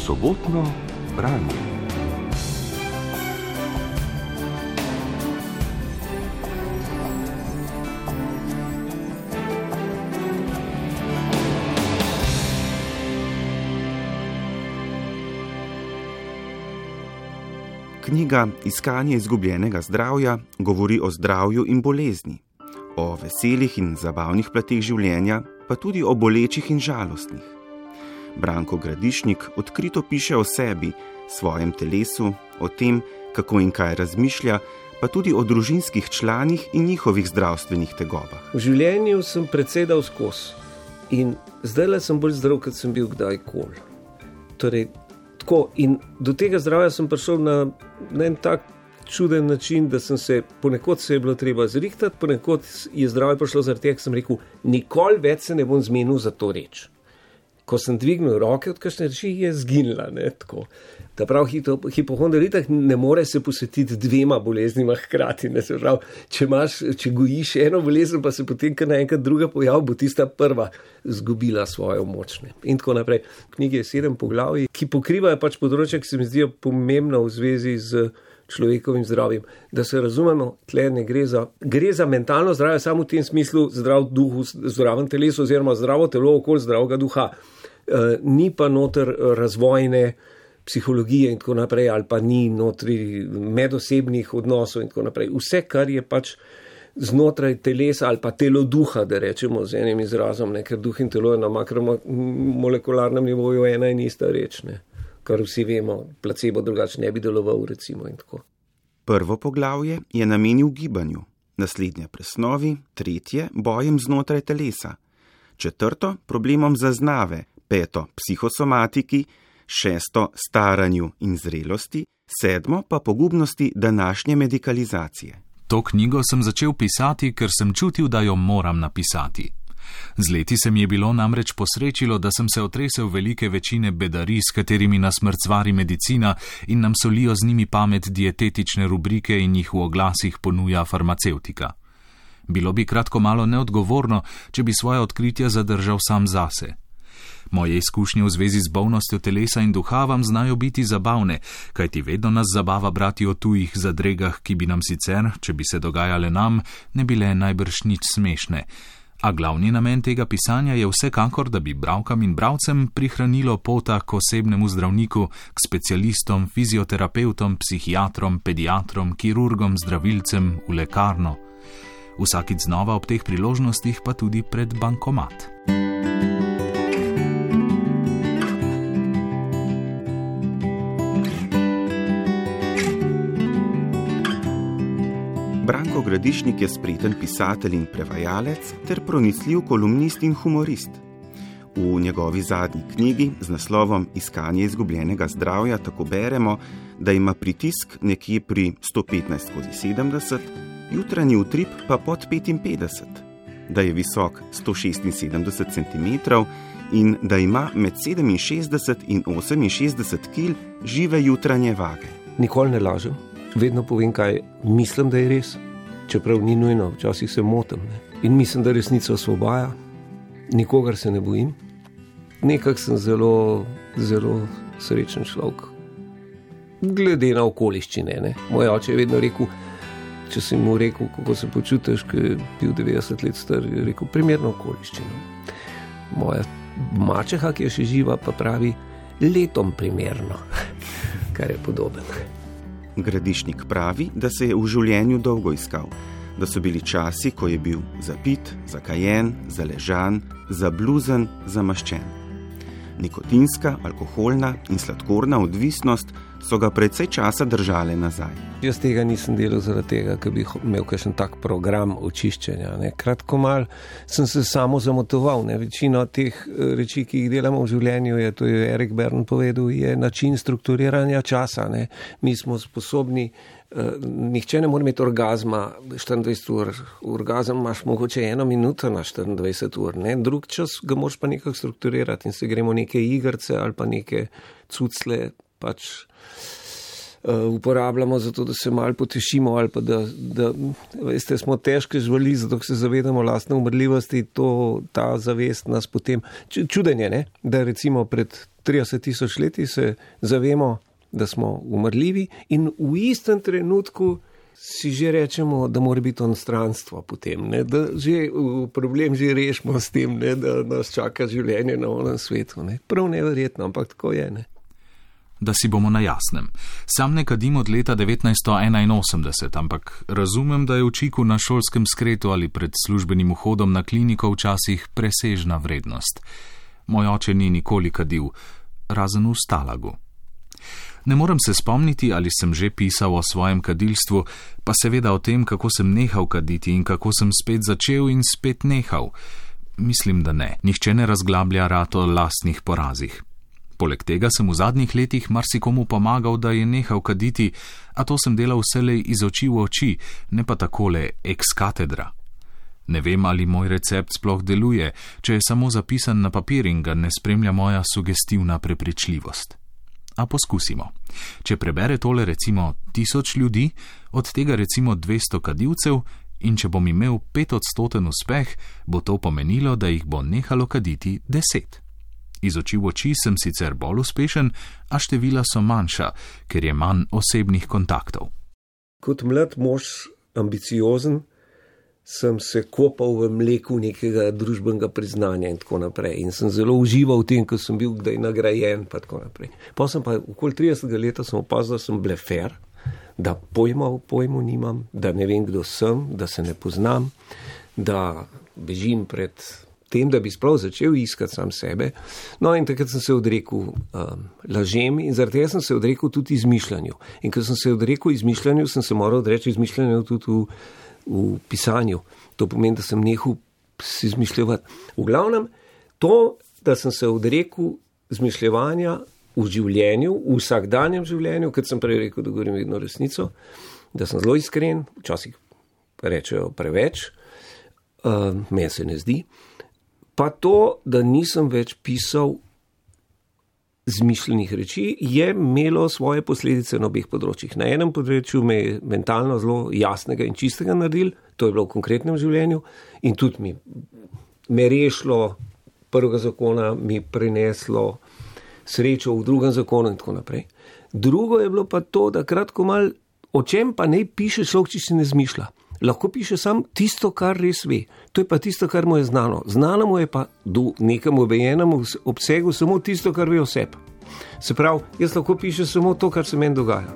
Sobotno branje. Knjiga Iskanje izgubljenega zdravja govori o zdravju in bolezni, o veselih in zabavnih plateh življenja, pa tudi o bolečih in žalostnih. Branko Gradišnik odkrito piše o sebi, svojem telesu, o tem, kako in kaj razmišlja, pa tudi o družinskih članih in njihovih zdravstvenih tegobah. V življenju sem precej dal skozi in zdajle sem bolj zdrav, kot sem bil kdajkoli. Torej, tako, in do tega zdravja sem prišel na en tak čuden način, da sem se, ponekod se je bilo treba zrihtati, ponekod je zdravje prišlo zaradi tega, sem rekel, nikoli več se ne bom zmenil za to reč. Ko sem dvignil roke od kakšne reči, je zginila, ne, tako. Ta prav hipohondritak ne more se posvetiti dvema boleznima hkrati, ne, se prav, če gojiš eno bolezen, pa se potem kar naenkrat druga pojav, bo tista prva zgubila svoje moč, ne. In tako naprej. V knjigi je 7 poglavij, ki pokrivajo pač področja, ki se mi zdijo pomembna v zvezi z človekovim zdravjem. Da se razumemo, tle ne gre za mentalno zdravje, samo v tem smislu zdrav duh, zdravem telesu oziroma zdravo telo okoli zdravega duha. Ni pa noter razvojne psihologije in tako naprej, ali pa ni notri medosebnih odnosov in tako naprej. Vse, kar je pač znotraj telesa ali pa telo duha, da rečemo z enim izrazom, ne, ker duh in telo je na makromolekularnem nivoju ena in ista reč, ne. Kar vsi vemo, placebo drugače ne bi deloval, recimo, in tako. Prvo poglavje je namenil gibanju, naslednje presnovi, tretje bojem znotraj telesa, četrto problemom zaznave, peto psihosomatiki, šesto staranju in zrelosti, sedmo pa pogubnosti današnje medikalizacije. To knjigo sem začel pisati, ker sem čutil, da jo moram napisati. Z leti se mi je bilo namreč posrečilo, da sem se otresel velike večine bedarij, s katerimi nas mrcvari medicina in nam solijo z njimi pamet dietetične rubrike in jih v oglasih ponuja farmacevtika. Bilo bi kratko malo neodgovorno, če bi svoje odkritja zadržal sam zase. Moje izkušnje v zvezi z bolnostjo telesa in duha vam znajo biti zabavne, kajti vedno nas zabava brati o tujih zadregah, ki bi nam sicer, če bi se dogajale nam, ne bile najbrž nič smešne. A glavni namen tega pisanja je vsekakor, da bi bralkam in bralcem prihranilo pota k osebnemu zdravniku, k specialistom, fizioterapeutom, psihiatrom, pediatrom, kirurgom, zdravilcem, v lekarno. Vsakič znova ob teh priložnostih pa tudi pred bankomat. Branko Gradišnik je spreten pisatelj in prevajalec ter pronicljiv kolumnist in humorist. V njegovi zadnji knjigi z naslovom Iskanje izgubljenega zdravja tako beremo, da ima pritisk nekje pri 115/70, jutranji utrip pa pod 55, da je visok 176 cm in da ima med 67 in 68 kg žive jutranje vage. Nikoli ne lažem. Vedno povem, kaj mislim, da je res, čeprav ni nujno, včasih se motim, ne. In mislim, da resnica osvobaja, nikogar se ne bojim. Nekak sem zelo, zelo srečen človek. Glede na okoliščine, ne. Moj oče je vedno rekel, če sem mu rekel, kako se počutiš, ko je bil 90 let star, je rekel, primerno okoliščino. Moja mačeha, ki je še živa, pa pravi, letom primerno, kar je podoben. Gradišnik pravi, da se je v življenju dolgo iskal, da so bili časi, ko je bil zapit, zakajen, zaležan, zabluzen, zamaščen. Nikotinska, alkoholna in sladkorna odvisnost so ga precej časa držale nazaj. Jaz tega nisem delal zaradi tega, ker bi imel kakšen tak program očiščenja, ne. Kratko mal sem se samo zamotoval, ne. Večina teh reči, ki jih delamo v življenju, to je Erik Bern povedal, je način strukturiranja časa, ne. Mi smo sposobni, nihče ne more imeti orgazma 24 ur, orgazem imaš mogoče 1 minuto na 24 ur, ne. Drug čas ga moraš pa nekako strukturirati in se gremo neke igrce ali pa neke cucle pač uporabljamo zato, da se malo potešimo ali pa da veste, smo težke živali, zato se zavedamo lastne umrljivosti, ta zavest nas potem čudenje, ne? Da recimo pred 30.000 leti se zavemo, da smo umrljivi in v istem trenutku si že rečemo, da mora biti on stranstvo potem, ne? Da že problem že rešimo s tem, ne? Da nas čaka življenje na onem svetu. Ne? Prav neverjetno, ampak tako je. Ne? Da si bomo na jasnem. Sam ne kadim od leta 1981, ampak razumem, da je v čiku na šolskem skretu ali pred službenim vhodom na kliniko včasih presežna vrednost. Moj oče ni nikoli kadil, razen v Stalagu. Ne morem se spomniti, ali sem že pisal o svojem kadilstvu, pa seveda o tem, kako sem nehal kaditi in kako sem spet začel in spet nehal. Mislim, da ne. Nihče ne razglablja rad o lastnih porazih. Poleg tega sem v zadnjih letih marsikomu pomagal, da je nehal kaditi, a to sem delal vselej iz oči v oči, ne pa takole ex cathedra. Ne vem, ali moj recept sploh deluje, če je samo zapisan na papir in ga ne spremlja moja sugestivna prepričljivost. A poskusimo. Če prebere tole recimo 1000 ljudi, od tega recimo 200 kadilcev, in če bom imel 5% uspeh, bo to pomenilo, da jih bo nehalo kaditi 10. Iz oči v oči sem sicer bolj uspešen, a števila so manjša, ker je manj osebnih kontaktov. Kot mlad mož, ambiciozen, sem se kopal v mleku nekega družbenega priznanja in tako naprej. In sem zelo užival v tem, ko sem bil kdaj nagrajen pa tako naprej. Pa sem pa okoli 30 leta sem opazil, da sem blefer, da pojmu nimam, da ne vem, kdo sem, da se ne poznam, da bežim pred tem, da bi sploh začel iskati sam sebe. No in takrat sem se odrekel lažem in zaradi tega sem se odrekel tudi izmišljanju. In ko sem se odrekel izmišljanju, sem se moral odreči izmišljanju tudi v pisanju. To pomeni, da sem nehal si izmišljati. V glavnem, to, da sem se odrekel izmišljevanja v življenju, v vsakdanjem življenju, kot sem prej rekel, da govorim vedno resnico, da sem zelo iskren, včasih rečejo preveč, meni se ne zdi, pa to, da nisem več pisal zmišljenih reči, je imelo svoje posledice na obeh področjih. Na enem področju me je mentalno zelo jasnega in čistega naredil, to je bilo v konkretnem življenju in tudi me rešilo prvega zakona, mi prineslo srečo v drugem zakonu in tako naprej. Drugo je bilo pa to, da kratko mal, o čem pa ne piše človek, če si ne zmišlja. Lahko piše sam tisto, kar res ve. To je pa tisto, kar mu je znano. Znano mu je pa do nekemu obejenemu obsegu samo tisto, kar ve o sebi. Se pravi, jaz lahko pišem samo to, kar se meni dogaja.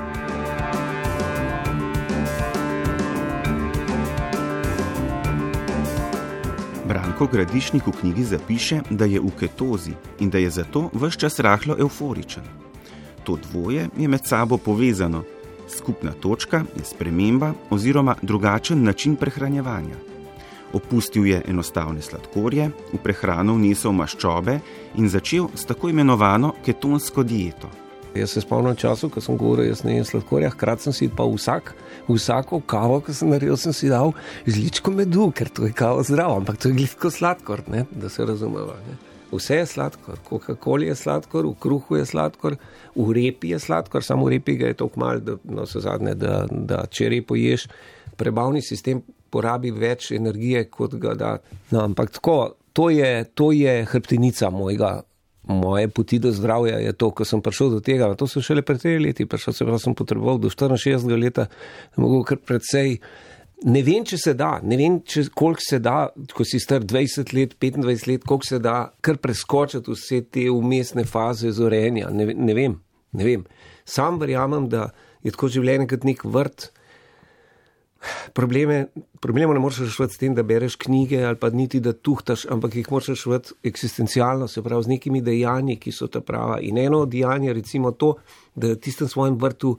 Branko Gradišnik v knjigi zapiše, da je v ketozi in da je zato ves čas rahlo evforičen. To dvoje je med sabo povezano. Skupna točka je sprememba oziroma drugačen način prehranjevanja. Opustil je enostavne sladkorje, v prehrano vnesel maščobe in začel s tako imenovano ketonsko dieto. Jaz se spomnim času, ko sem govoril, jaz ne jem sladkorja, hkrati sem si pa vsako kavo, ko sem naredil, sem si dal žličko medu, ker to je kavo zdravo, ampak to je glitko sladkor, ne? Da se razumeva. Ne? Vse je sladkor, Coca-Cola je sladkor, v kruhu je sladkor, v repi je sladkor, samo v repi ga je toliko malo, da če repo ješ, prebavni sistem porabi več energije, kot ga da. No, ampak tako, to je hrbtenica moje poti do zdravja, je to, ko sem prišel do tega, to so šele pred 3 leti, sem potreboval do 64 leta, mogel kar precej. Ne vem, če se da, koliko se da, ko si star 20 let, 25 let, koliko se da kar preskočiti vse te umestne faze zorenja. Ne vem. Sam verjamem, da je tako življenje kot nek vrt. Problema ne moreš rešiti s tem, da bereš knjige ali pa niti da tuhtaš, ampak jih moraš rešiti eksistencialno, se pravi z nekimi dejanji, ki so ta prava. In eno od dejanj je recimo to, da v tistem svojem vrtu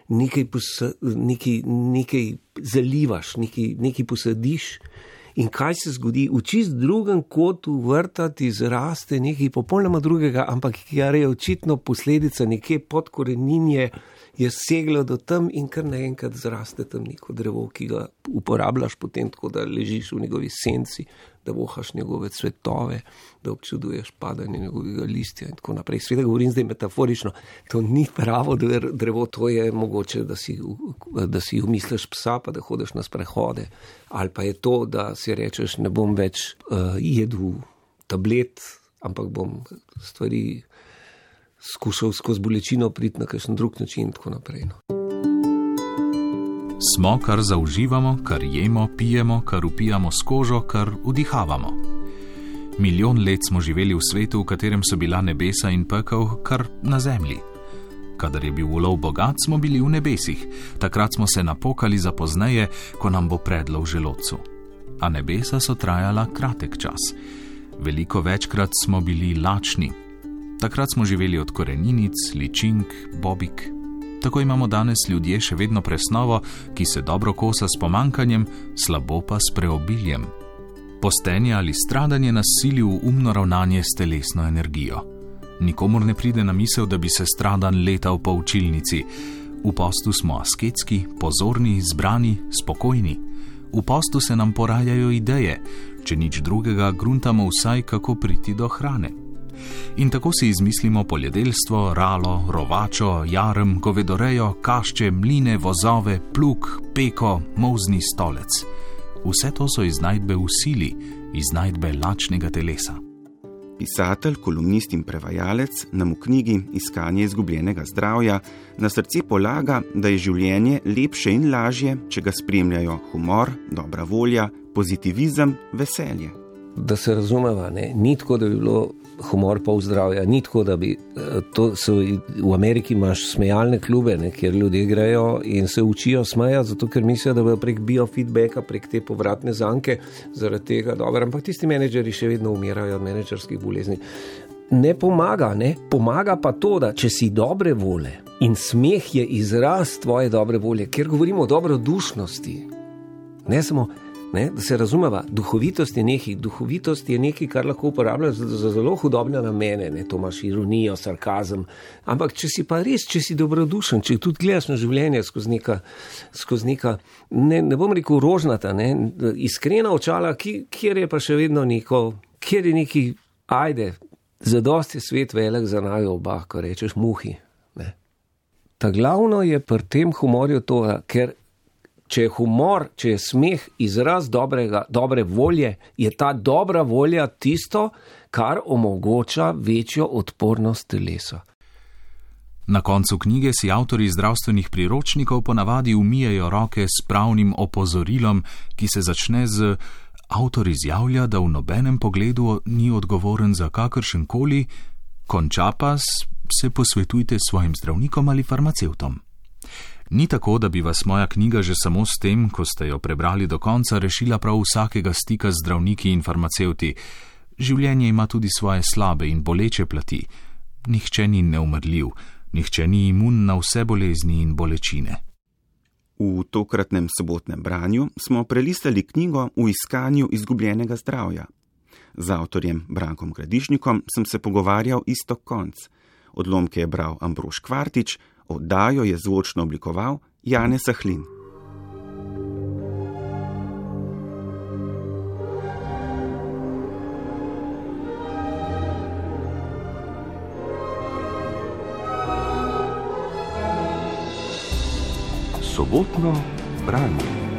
nekaj zalivaš, nekaj posadiš in kaj se zgodi? V čist drugem kotu vrta ti zraste nekaj popolnoma drugega, ampak kar je očitno posledica nekje pod koreninje, je seglo do tam in kar naenkrat zraste tam neko drevo, ki ga uporabljaš potem tako, da ležiš v njegovi senci, da vohaš njegove cvetove, da občuduješ padanje njegovega listja in tako naprej. Sveda govorim zdaj metaforično, to ni pravo drevo, to je mogoče, da si umisliš psa, pa da hodiš na sprehode, ali pa je to, da si rečeš, ne bom več jedel tablet, ampak bom stvari skušal skozi bolečino priti na kakšen drug način in tako naprej. No. Smo, kar zauživamo, kar jemo, pijemo, kar upijamo s kožo, kar vdihavamo. 1 milijon let smo živeli v svetu, v katerem so bila nebesa in pekel, kar na zemlji. Kadar je bil ulov bogat, smo bili v nebesih. Takrat smo se napokali za pozneje, ko nam bo predlo v želodcu. A nebesa so trajala kratek čas. Veliko večkrat smo bili lačni. Takrat smo živeli od koreninic, ličink, bobik. Tako imamo danes ljudje še vedno presnovo, ki se dobro kosa s pomankanjem, slabo pa s preobiljem. Postenje ali stradanje nas sili v umno ravnanje s telesno energijo. Nikomur ne pride na misel, da bi se stradan letal po učilnici. V postu smo asketski, pozorni, zbrani, spokojni. V postu se nam porajajo ideje, če nič drugega, gruntamo vsaj, kako priti do hrane. In tako si izmislimo poljedelstvo, ralo, rovačo, jarem, govedorejo, kašče, mline, vozove, plug, peko, molzni stolec. Vse to so iznajdbe v sili, iznajdbe lačnega telesa. Pisatelj, kolumnist in prevajalec nam v knjigi Iskanje izgubljenega zdravja na srce polaga, da je življenje lepše in lažje, če ga spremljajo humor, dobra volja, pozitivizem, veselje. Da se razumeva, ni tako, da bi bilo humor pol zdravja, ni tako, da bi v Ameriki imaš smejalne klube, kjer ljudje grejo in se učijo smejati, zato ker mislijo, da bo prek biofeedbacka, prek te povratne zanke, zaradi tega dobro, ampak tisti menedžeri še vedno umirajo od menedžerskih bolezni. Ne pomaga, pomaga pa to, da če si dobre volje in smeh je izraz tvoje dobre volje, ker govorimo o dobrodušnosti, ne samo da se razumeva, duhovitost je nekaj, kar lahko uporabljaš za zelo hudobne namene, to imaš ironijo, sarkazem, ampak če si dobrodušen, če tudi gledaš na življenje skozi neka, ne bom rekel rožnata, iskrena očala, kjer je pa še vedno kjer je neki, zadosti je svet velik za naju oba, ko rečeš muhi. Ta glavno je pri tem humorju to, ker če je humor, če je smeh izraz dobre volje, je ta dobra volja tisto, kar omogoča večjo odpornost telesa. Na koncu knjige si avtorji zdravstvenih priročnikov ponavadi umijejo roke s pravnim opozorilom, ki se začne z: avtor izjavlja, da v nobenem pogledu ni odgovoren za kakršenkoli, konča pa se posvetujte s svojim zdravnikom ali farmacevtom. Ni tako, da bi vas moja knjiga že samo s tem, ko ste jo prebrali do konca, rešila prav vsakega stika z zdravniki in farmacevti. Življenje ima tudi svoje slabe in boleče plati. Nihče ni neumrljiv, nihče ni imun na vse bolezni in bolečine. V tokratnem sobotnem branju smo prelistali knjigo V iskanju izgubljenega zdravja. Z avtorjem Brankom Gradišnikom sem se pogovarjal Iztok Konc. Odlomke je bral Ambrož Kvartič, oddajo je zvočno oblikoval Janez Sahlin. Sobotno branje.